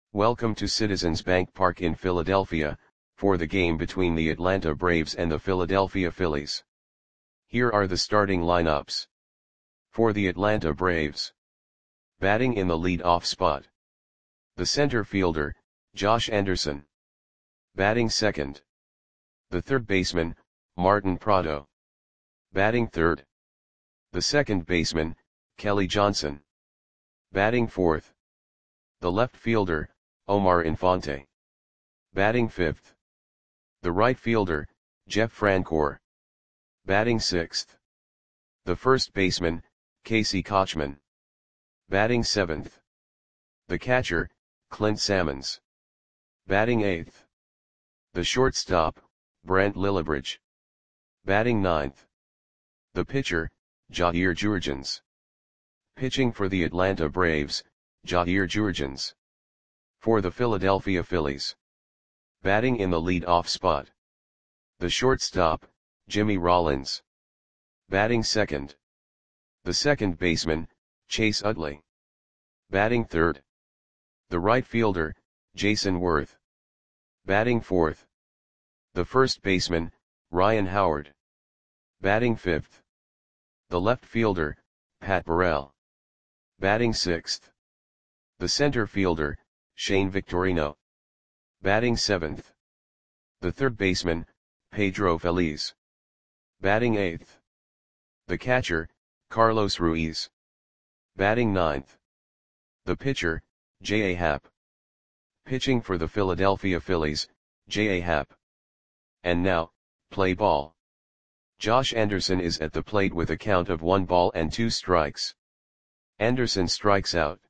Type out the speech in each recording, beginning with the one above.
Welcome to Citizens Bank Park in Philadelphia, for the game between the Atlanta Braves and the Philadelphia Phillies. Here are the starting lineups. For the Atlanta Braves. Batting in the lead-off spot. The center fielder, Josh Anderson. Batting second. The third baseman, Martin Prado. Batting third. The second baseman, Kelly Johnson. Batting fourth. The left fielder, Omar Infante. Batting fifth. The right fielder, Jeff Francoeur. Batting sixth. The first baseman, Casey Kotchman. Batting seventh. The catcher, Clint Sammons. Batting eighth. The shortstop, Brent Lillibridge. Batting ninth. The pitcher, Jair Jurrjens. Pitching for the Atlanta Braves, Jair Jurrjens. For the Philadelphia Phillies. Batting in the lead-off spot. The shortstop, Jimmy Rollins. Batting second. The second baseman, Chase Utley. Batting third. The right fielder, Jason Worth. Batting fourth. The first baseman, Ryan Howard. Batting fifth. The left fielder, Pat Burrell. Batting sixth. The center fielder, Shane Victorino. Batting seventh. The third baseman, Pedro Feliz. Batting eighth. The catcher, Carlos Ruiz. Batting ninth. The pitcher, J.A. Happ. Pitching for the Philadelphia Phillies, J.A. Happ. And now, play ball. Josh Anderson is at the plate with a count of 1 ball and 2 strikes. Anderson strikes out.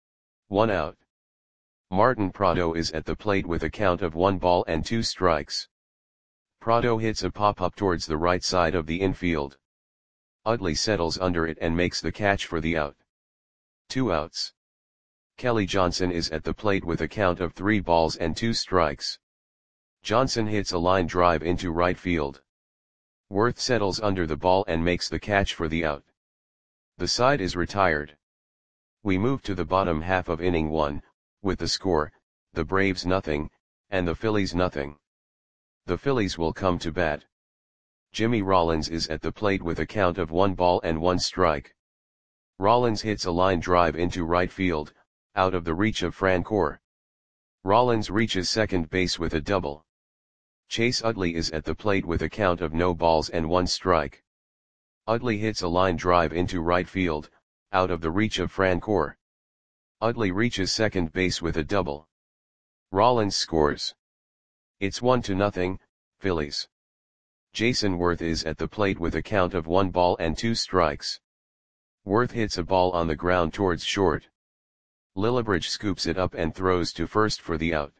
1 out. Martin Prado is at the plate with a count of 1 ball and 2 strikes. Prado hits a pop-up towards the right side of the infield. Utley settles under it and makes the catch for the out. 2 outs. Kelly Johnson is at the plate with a count of 3 balls and 2 strikes. Johnson hits a line drive into right field. Worth settles under the ball and makes the catch for the out. The side is retired. We move to the bottom half of inning 1, with the score, the Braves nothing, and the Phillies nothing. The Phillies will come to bat. Jimmy Rollins is at the plate with a count of 1 ball and 1 strike. Rollins hits a line drive into right field, out of the reach of Francoeur. Rollins reaches second base with a double. Chase Utley is at the plate with a count of no balls and 1 strike. Utley hits a line drive into right field, out of the reach of Francoeur. Utley reaches second base with a double. Rollins scores. It's 1-0, Phillies. Jason Worth is at the plate with a count of 1 ball and 2 strikes. Worth hits a ball on the ground towards short. Lillibridge scoops it up and throws to first for the out.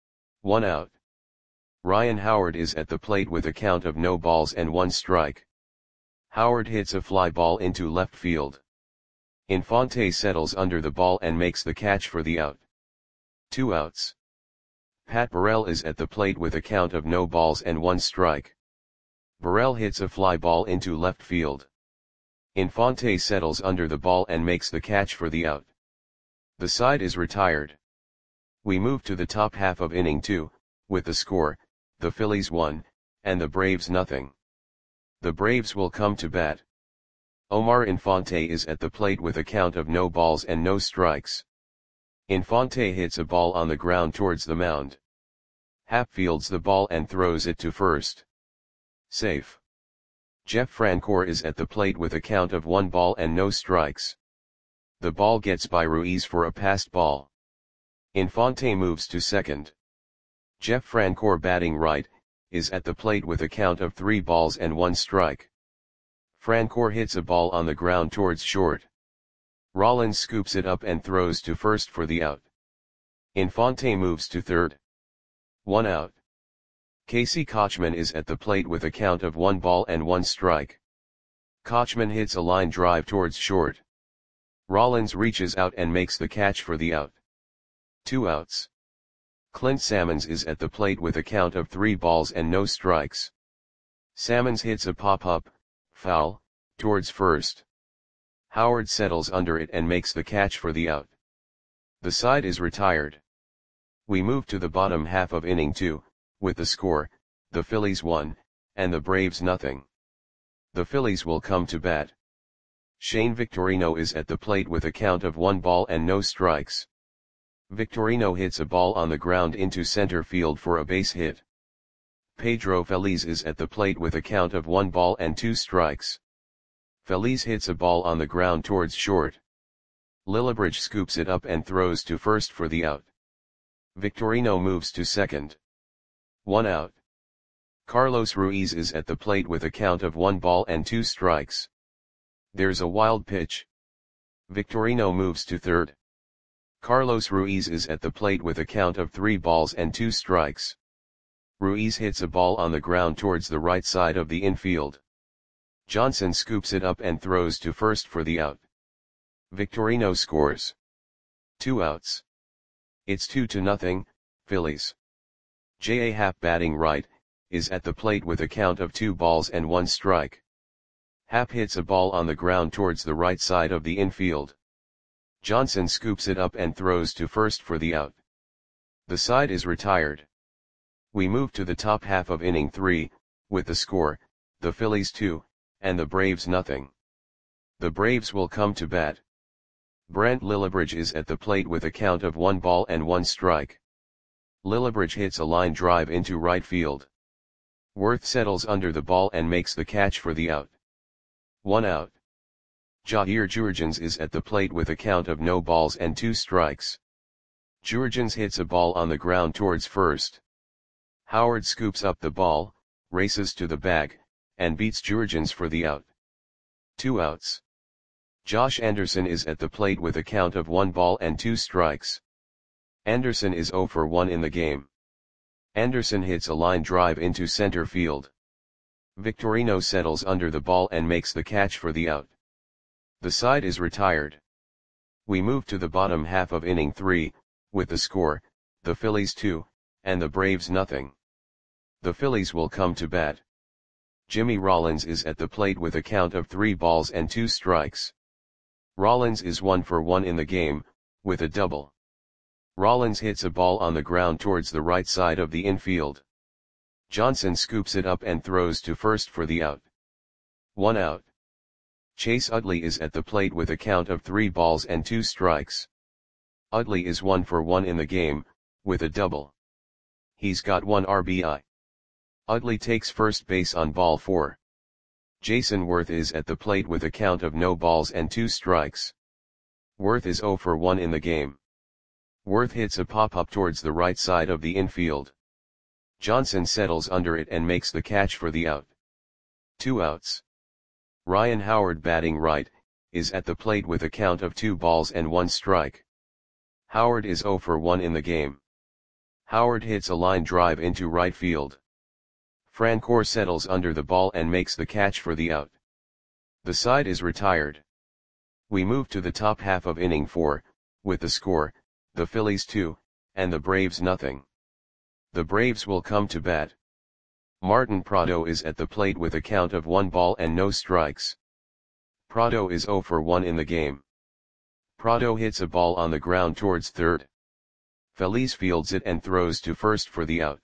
1 out. Ryan Howard is at the plate with a count of no balls and 1 strike. Howard hits a fly ball into left field. Infante settles under the ball and makes the catch for the out. 2 outs. Pat Burrell is at the plate with a count of no balls and 1 strike. Burrell hits a fly ball into left field. Infante settles under the ball and makes the catch for the out. The side is retired. We move to the top half of inning 2, with the score, the Phillies 1, and the Braves nothing. The Braves will come to bat. Omar Infante is at the plate with a count of no balls and no strikes. Infante hits a ball on the ground towards the mound. Happ fields the ball and throws it to first. Safe. Jeff Francoeur is at the plate with a count of 1 ball and no strikes. The ball gets by Ruiz for a passed ball. Infante moves to second. Jeff Francoeur, batting right, is at the plate with a count of 3 balls and 1 strike. Francoeur hits a ball on the ground towards short. Rollins scoops it up and throws to first for the out. Infante moves to third. 1 out. Casey Kotchman is at the plate with a count of 1 ball and 1 strike. Kotchman hits a line drive towards short. Rollins reaches out and makes the catch for the out. 2 outs. Clint Sammons is at the plate with a count of 3 balls and no strikes. Sammons hits a pop-up, foul, towards first. Howard settles under it and makes the catch for the out. The side is retired. We move to the bottom half of inning 2, with the score, the Phillies 1, and the Braves nothing. The Phillies will come to bat. Shane Victorino is at the plate with a count of 1 ball and no strikes. Victorino hits a ball on the ground into center field for a base hit. Pedro Feliz is at the plate with a count of 1 ball and 2 strikes. Feliz hits a ball on the ground towards short. Lillibridge scoops it up and throws to first for the out. Victorino moves to second. 1 out. Carlos Ruiz is at the plate with a count of 1 ball and 2 strikes. There's a wild pitch. Victorino moves to third. Carlos Ruiz is at the plate with a count of 3 balls and 2 strikes. Ruiz hits a ball on the ground towards the right side of the infield. Johnson scoops it up and throws to first for the out. Victorino scores. 2 outs. It's 2-0, Phillies. J.A. Happ, batting right, is at the plate with a count of 2 balls and 1 strike. Happ hits a ball on the ground towards the right side of the infield. Johnson scoops it up and throws to first for the out. The side is retired. We move to the top half of inning 3, with the score, the Phillies 2, and the Braves nothing. The Braves will come to bat. Brent Lillibridge is at the plate with a count of 1 ball and 1 strike. Lillibridge hits a line drive into right field. Worth settles under the ball and makes the catch for the out. 1 out. Jair Jurrjens is at the plate with a count of no balls and 2 strikes. Jurrjens hits a ball on the ground towards first. Howard scoops up the ball, races to the bag, and beats Jurrjens for the out. 2 outs. Josh Anderson is at the plate with a count of 1 ball and 2 strikes. Anderson is 0 for 1 in the game. Anderson hits a line drive into center field. Victorino settles under the ball and makes the catch for the out. The side is retired. We move to the bottom half of inning 3, with the score, the Phillies 2, and the Braves nothing. The Phillies will come to bat. Jimmy Rollins is at the plate with a count of 3 balls and 2 strikes. Rollins is 1 for 1 in the game, with a double. Rollins hits a ball on the ground towards the right side of the infield. Johnson scoops it up and throws to first for the out. 1 out. Chase Utley is at the plate with a count of 3 balls and 2 strikes. Utley is 1 for 1 in the game, with a double. He's got 1 RBI. Utley takes first base on ball 4. Jason Worth is at the plate with a count of no balls and 2 strikes. Worth is 0 for 1 in the game. Worth hits a pop-up towards the right side of the infield. Johnson settles under it and makes the catch for the out. 2 outs. Ryan Howard, batting right, is at the plate with a count of 2 balls and 1 strike. Howard is 0 for 1 in the game. Howard hits a line drive into right field. Francoeur settles under the ball and makes the catch for the out. The side is retired. We move to the top half of inning 4, with the score, the Phillies 2, and the Braves nothing. The Braves will come to bat. Martin Prado is at the plate with a count of 1 ball and no strikes. Prado is 0 for 1 in the game. Prado hits a ball on the ground towards third. Feliz fields it and throws to first for the out.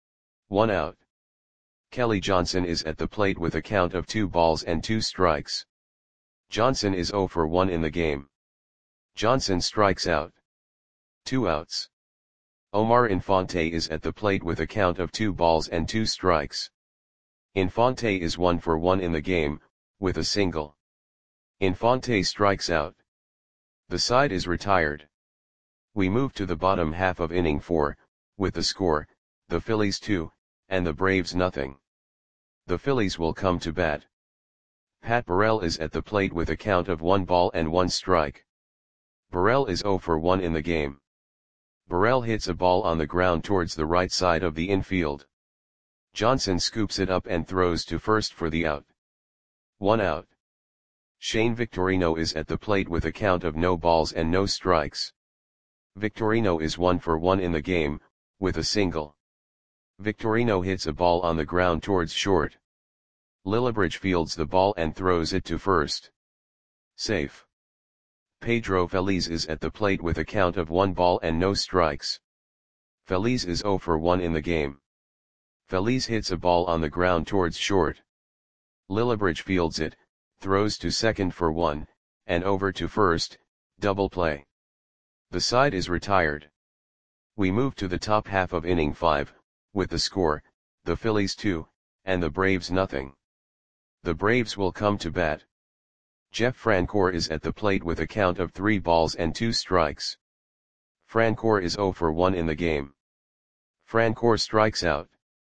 1 out. Kelly Johnson is at the plate with a count of 2 balls and 2 strikes. Johnson is 0 for 1 in the game. Johnson strikes out. 2 outs. Omar Infante is at the plate with a count of 2 balls and 2 strikes. Infante is 1 for 1 in the game, with a single. Infante strikes out. The side is retired. We move to the bottom half of inning 4, with the score, the Phillies 2, and the Braves nothing. The Phillies will come to bat. Pat Burrell is at the plate with a count of 1 ball and 1 strike. Burrell is 0 for 1 in the game. Burrell hits a ball on the ground towards the right side of the infield. Johnson scoops it up and throws to first for the out. 1 out. Shane Victorino is at the plate with a count of no balls and no strikes. Victorino is 1 for 1 in the game, with a single. Victorino hits a ball on the ground towards short. Lillibridge fields the ball and throws it to first. Safe. Pedro Feliz is at the plate with a count of 1 ball and no strikes. Feliz is 0 for 1 in the game. Feliz hits a ball on the ground towards short. Lillibridge fields it, throws to second for 1, and over to first, double play. The side is retired. We move to the top half of inning 5, with the score, the Phillies 2, and the Braves nothing. The Braves will come to bat. Jeff Francoeur is at the plate with a count of 3 balls and 2 strikes. Francoeur is 0 for 1 in the game. Francoeur strikes out.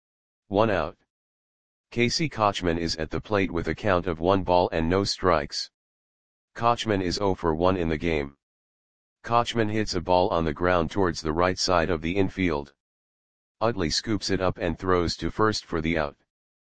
1 out. Casey Kotchman is at the plate with a count of 1 ball and no strikes. Kotchman is 0 for 1 in the game. Kotchman hits a ball on the ground towards the right side of the infield. Utley scoops it up and throws to first for the out.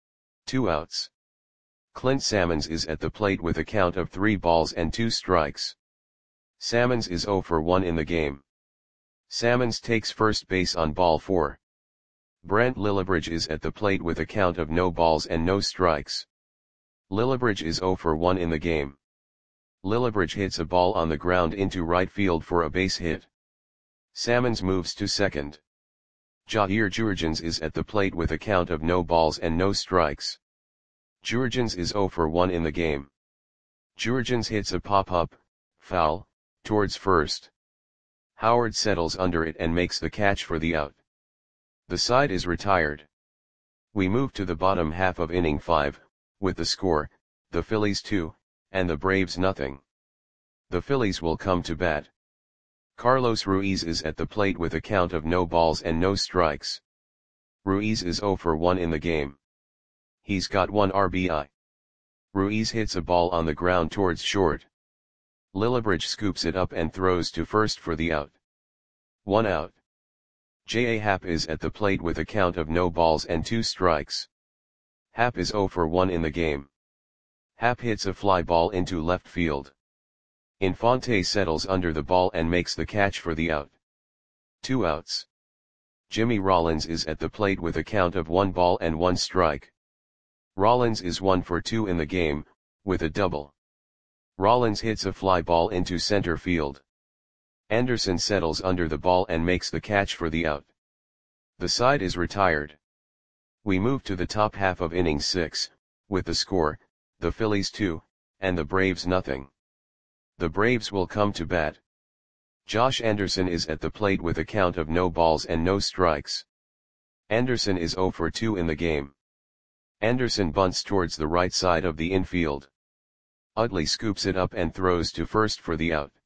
2 outs. Clint Sammons is at the plate with a count of 3 balls and 2 strikes. Sammons is 0 for 1 in the game. Sammons takes first base on ball 4. Brent Lillibridge is at the plate with a count of no balls and no strikes. Lillibridge is 0 for 1 in the game. Lillibridge hits a ball on the ground into right field for a base hit. Sammons moves to second. Jair Jurrjens is at the plate with a count of no balls and no strikes. Jurrjens is 0 for 1 in the game. Jurrjens hits a pop-up, foul, towards first. Howard settles under it and makes the catch for the out. The side is retired. We move to the bottom half of inning 5, with the score, the Phillies 2, and the Braves nothing. The Phillies will come to bat. Carlos Ruiz is at the plate with a count of no balls and no strikes. Ruiz is 0 for 1 in the game. He's got 1 RBI. Ruiz hits a ball on the ground towards short. Lillibridge scoops it up and throws to first for the out. 1 out. J.A. Happ is at the plate with a count of no balls and 2 strikes. Happ is 0 for 1 in the game. Happ hits a fly ball into left field. Infante settles under the ball and makes the catch for the out. 2 outs. Jimmy Rollins is at the plate with a count of 1 ball and 1 strike. Rollins is 1 for 2 in the game, with a double. Rollins hits a fly ball into center field. Anderson settles under the ball and makes the catch for the out. The side is retired. We move to the top half of inning 6, with the score, the Phillies 2, and the Braves nothing. The Braves will come to bat. Josh Anderson is at the plate with a count of no balls and no strikes. Anderson is 0 for 2 in the game. Anderson bunts towards the right side of the infield. Utley scoops it up and throws to first for the out.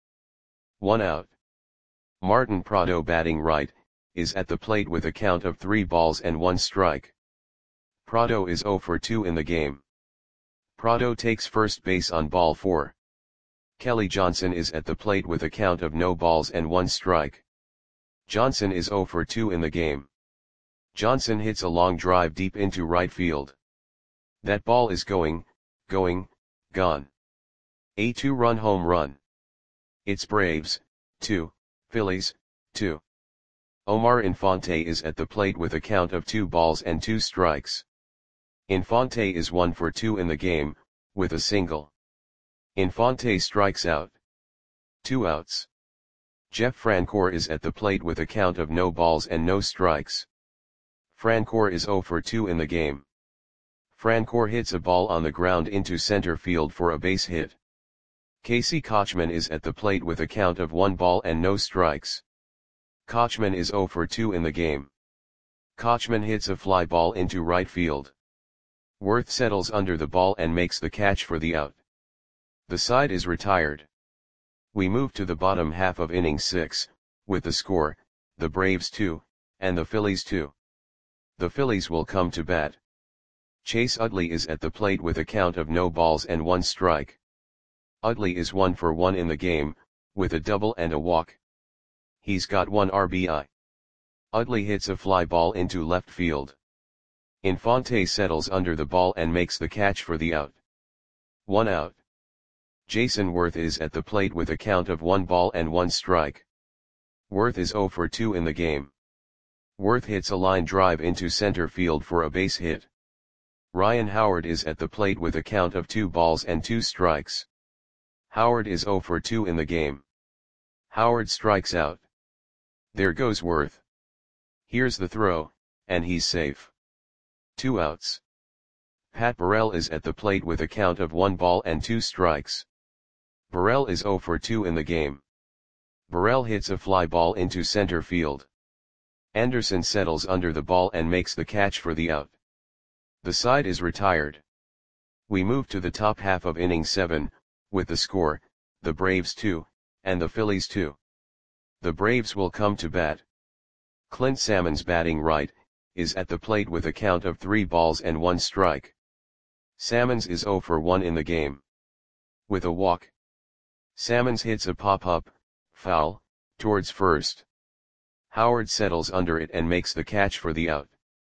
1 out. Martin Prado, batting right, is at the plate with a count of 3 balls and 1 strike. Prado is 0 for 2 in the game. Prado takes first base on ball 4. Kelly Johnson is at the plate with a count of no balls and 1 strike. Johnson is 0 for 2 in the game. Johnson hits a long drive deep into right field. That ball is gone. A 2-run home run. It's Braves, 2, Phillies, 2. Omar Infante is at the plate with a count of 2 balls and 2 strikes. Infante is 1 for 2 in the game, with a single. Infante strikes out. 2 outs. Jeff Francoeur is at the plate with a count of no balls and no strikes. Francoeur is 0 for 2 in the game. Francoeur hits a ball on the ground into center field for a base hit. Casey Kotchman is at the plate with a count of 1 ball and no strikes. Kotchman is 0 for 2 in the game. Kotchman hits a fly ball into right field. Worth settles under the ball and makes the catch for the out. The side is retired. We move to the bottom half of inning 6, with the score, the Braves 2, and the Phillies 2. The Phillies will come to bat. Chase Utley is at the plate with a count of no balls and 1 strike. Utley is 1 for 1 in the game, with a double and a walk. He's got 1 RBI. Utley hits a fly ball into left field. Infante settles under the ball and makes the catch for the out. 1 out. Jason Worth is at the plate with a count of 1 ball and 1 strike. Worth is 0 for 2 in the game. Worth hits a line drive into center field for a base hit. Ryan Howard is at the plate with a count of 2 balls and 2 strikes. Howard is 0 for 2 in the game. Howard strikes out. There goes Worth. Here's the throw, and he's safe. 2 outs. Pat Burrell is at the plate with a count of 1 ball and 2 strikes. Burrell is 0 for 2 in the game. Burrell hits a fly ball into center field. Anderson settles under the ball and makes the catch for the out. The side is retired. We move to the top half of inning 7, with the score, the Braves 2, and the Phillies 2. The Braves will come to bat. Clint Salmons, batting right, is at the plate with a count of 3 balls and 1 strike. Salmons is 0 for 1 in the game. With a walk, Salmons hits a pop-up, foul, towards first. Howard settles under it and makes the catch for the out.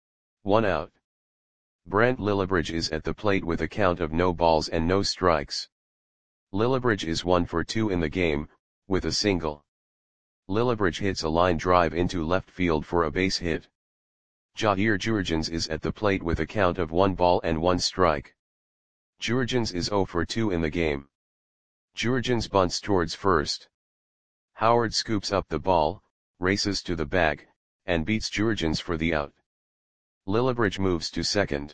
1 out. Brent Lillibridge is at the plate with a count of no balls and no strikes. Lillibridge is 1 for 2 in the game, with a single. Lillibridge hits a line drive into left field for a base hit. Jair Jurrjens is at the plate with a count of 1 ball and 1 strike. Jurrjens is 0 for 2 in the game. Jurrjens bunts towards first. Howard scoops up the ball, races to the bag, and beats Jurrjens for the out. Lillibridge moves to second.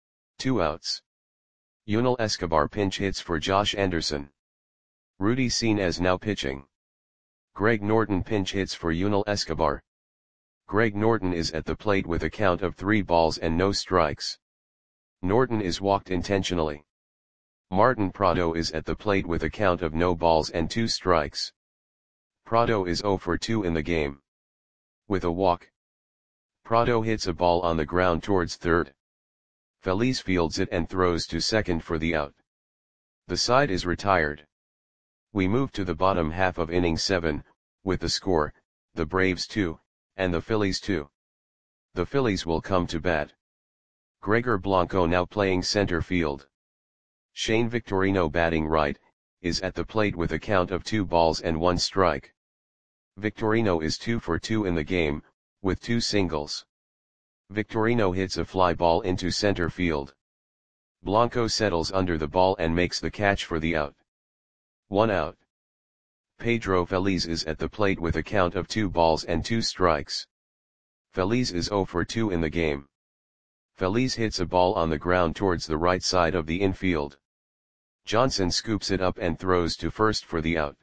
2 outs. Yunel Escobar pinch hits for Josh Anderson. Rudy Senes now pitching. Greg Norton pinch hits for Yunel Escobar. Greg Norton is at the plate with a count of 3 balls and no strikes. Norton is walked intentionally. Martin Prado is at the plate with a count of no balls and 2 strikes. Prado is 0 for 2 in the game. With a walk, Prado hits a ball on the ground towards third. Feliz fields it and throws to second for the out. The side is retired. We move to the bottom half of inning 7, with the score, the Braves 2, and the Phillies 2. The Phillies will come to bat. Gregor Blanco now playing center field. Shane Victorino, batting right, is at the plate with a count of 2 balls and 1 strike. Victorino is 2 for 2 in the game, with 2 singles. Victorino hits a fly ball into center field. Blanco settles under the ball and makes the catch for the out. 1 out. Pedro Feliz is at the plate with a count of 2 balls and 2 strikes. Feliz is 0 for 2 in the game. Feliz hits a ball on the ground towards the right side of the infield. Johnson scoops it up and throws to first for the out.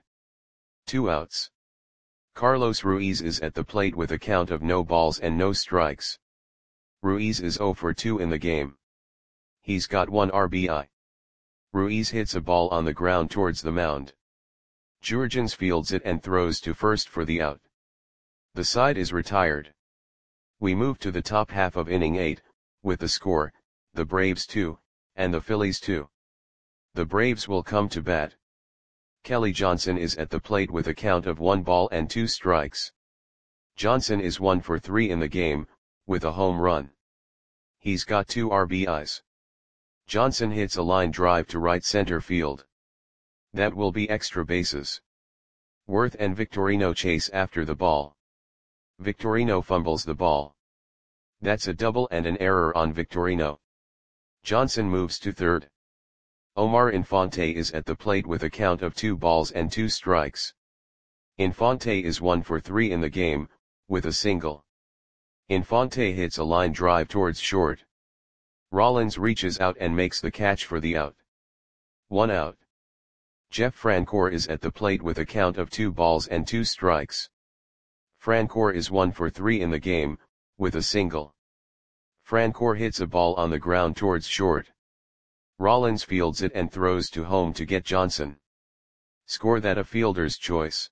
2 outs. Carlos Ruiz is at the plate with a count of no balls and no strikes. Ruiz is 0 for 2 in the game. He's got 1 RBI. Ruiz hits a ball on the ground towards the mound. Jurrjens fields it and throws to first for the out. The side is retired. We move to the top half of inning 8, with the score, the Braves 2, and the Phillies 2. The Braves will come to bat. Kelly Johnson is at the plate with a count of 1 ball and 2 strikes. Johnson is 1 for 3 in the game, with a home run. He's got 2 RBIs. Johnson hits a line drive to right center field. That will be extra bases. Worth and Victorino chase after the ball. Victorino fumbles the ball. That's a double and an error on Victorino. Johnson moves to third. Omar Infante is at the plate with a count of 2 balls and 2 strikes. Infante is 1 for 3 in the game, with a single. Infante hits a line drive towards short. Rollins reaches out and makes the catch for the out. 1 out. Jeff Francoeur is at the plate with a count of 2 balls and 2 strikes. Francoeur is 1 for 3 in the game, with a single. Francoeur hits a ball on the ground towards short. Rollins fields it and throws to home to get Johnson. Score that a fielder's choice.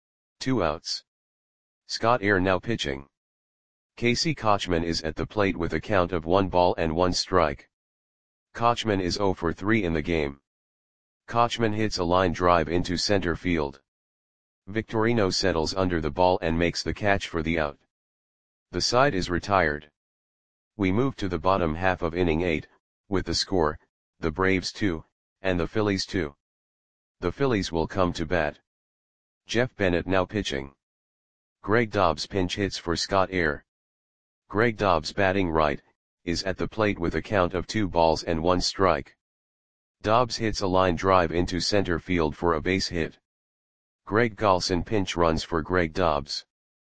2 outs. Scott Eyre now pitching. Casey Kotchman is at the plate with a count of 1 ball and 1 strike. Kotchman is 0 for 3 in the game. Kotchman hits a line drive into center field. Victorino settles under the ball and makes the catch for the out. The side is retired. We move to the bottom half of inning 8, with the score, the Braves 2, and the Phillies 2. The Phillies will come to bat. Jeff Bennett now pitching. Greg Dobbs pinch hits for Scott Eyre. Greg Dobbs, batting right, is at the plate with a count of 2 balls and 1 strike. Dobbs hits a line drive into center field for a base hit. Greg Golson pinch runs for Greg Dobbs.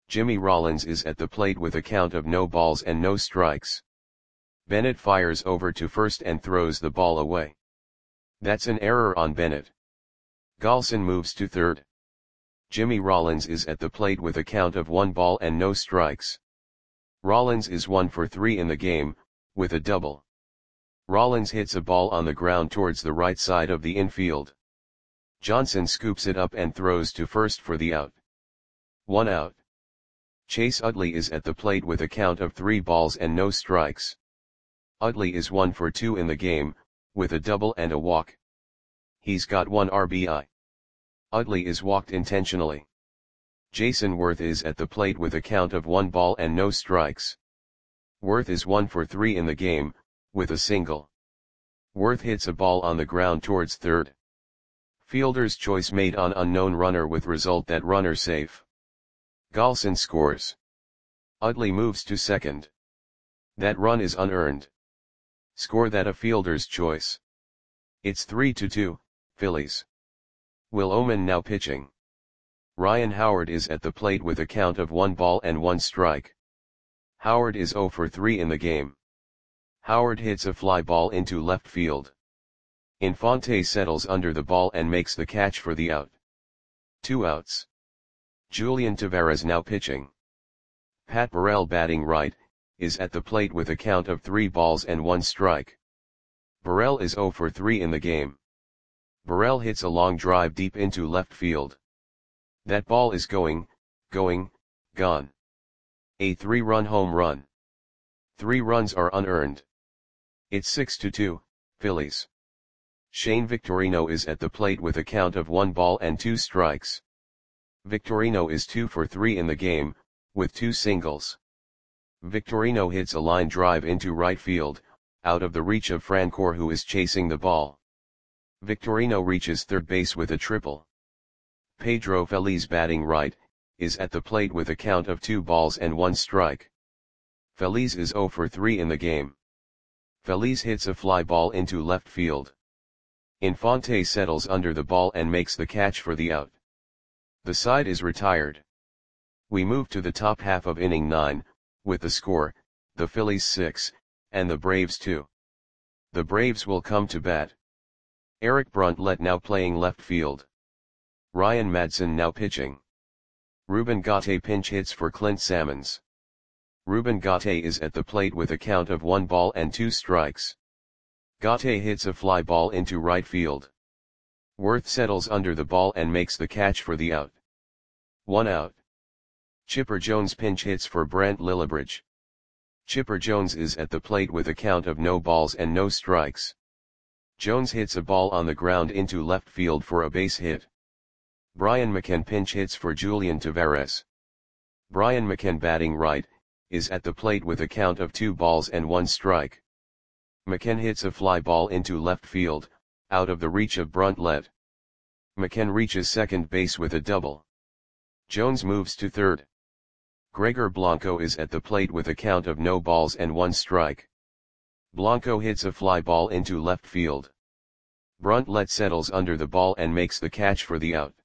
Jimmy Rollins is at the plate with a count of no balls and no strikes. Bennett fires over to first and throws the ball away. That's an error on Bennett. Golson moves to third. Jimmy Rollins is at the plate with a count of 1 ball and no strikes. Rollins is 1 for 3 in the game, with a double. Rollins hits a ball on the ground towards the right side of the infield. Johnson scoops it up and throws to first for the out. 1 out. Chase Utley is at the plate with a count of 3 balls and no strikes. Utley is 1 for 2 in the game, with a double and a walk. He's got 1 RBI. Utley is walked intentionally. Jason Worth is at the plate with a count of 1 ball and no strikes. Worth is 1 for 3 in the game, with a single. Worth hits a ball on the ground towards third. Fielder's choice made on unknown runner with result that runner safe. Golson scores. Utley moves to second. That run is unearned. Score that a fielder's choice. It's 3-2, Phillies. Will Oman now pitching. Ryan Howard is at the plate with a count of 1 ball and 1 strike. Howard is 0 for 3 in the game. Howard hits a fly ball into left field. Infante settles under the ball and makes the catch for the out. 2 outs. Julian Taveras now pitching. Pat Burrell batting right, is at the plate with a count of 3 balls and 1 strike. Burrell is 0 for 3 in the game. Burrell hits a long drive deep into left field. That ball is gone. A 3-run home run. 3 runs are unearned. It's 6-2, Phillies. Shane Victorino is at the plate with a count of 1 ball and 2 strikes. Victorino is 2 for 3 in the game, with 2 singles. Victorino hits a line drive into right field, out of the reach of Francoeur who is chasing the ball. Victorino reaches third base with a triple. Pedro Feliz batting right, is at the plate with a count of 2 balls and 1 strike. Feliz is 0 for 3 in the game. Feliz hits a fly ball into left field. Infante settles under the ball and makes the catch for the out. The side is retired. We move to the top half of inning 9, with the score, the Phillies 6, and the Braves 2. The Braves will come to bat. Eric Bruntlett now playing left field. Ryan Madson now pitching. Ruben Gatte pinch hits for Clint Sammons. Ruben Gatte is at the plate with a count of 1 ball and 2 strikes. Gatte hits a fly ball into right field. Worth settles under the ball and makes the catch for the out. 1 out. Chipper Jones pinch hits for Brent Lillibridge. Chipper Jones is at the plate with a count of no balls and no strikes. Jones hits a ball on the ground into left field for a base hit. Brian McCann pinch hits for Julian Taveras. Brian McCann batting right, is at the plate with a count of 2 balls and 1 strike. McCann hits a fly ball into left field, out of the reach of Bruntlett. McCann reaches second base with a double. Jones moves to third. Gregor Blanco is at the plate with a count of no balls and 1 strike. Blanco hits a fly ball into left field. Bruntlett settles under the ball and makes the catch for the out.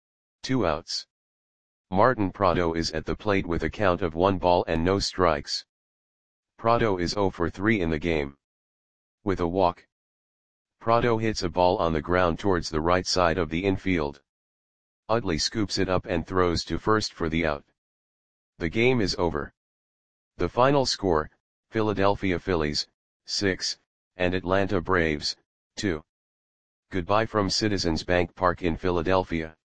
2 outs. Martin Prado is at the plate with a count of 1 ball and no strikes. Prado is 0 for 3 in the game. With a walk. Prado hits a ball on the ground towards the right side of the infield. Utley scoops it up and throws to first for the out. The game is over. The final score, Philadelphia Phillies, 6, and Atlanta Braves, 2. Goodbye from Citizens Bank Park in Philadelphia.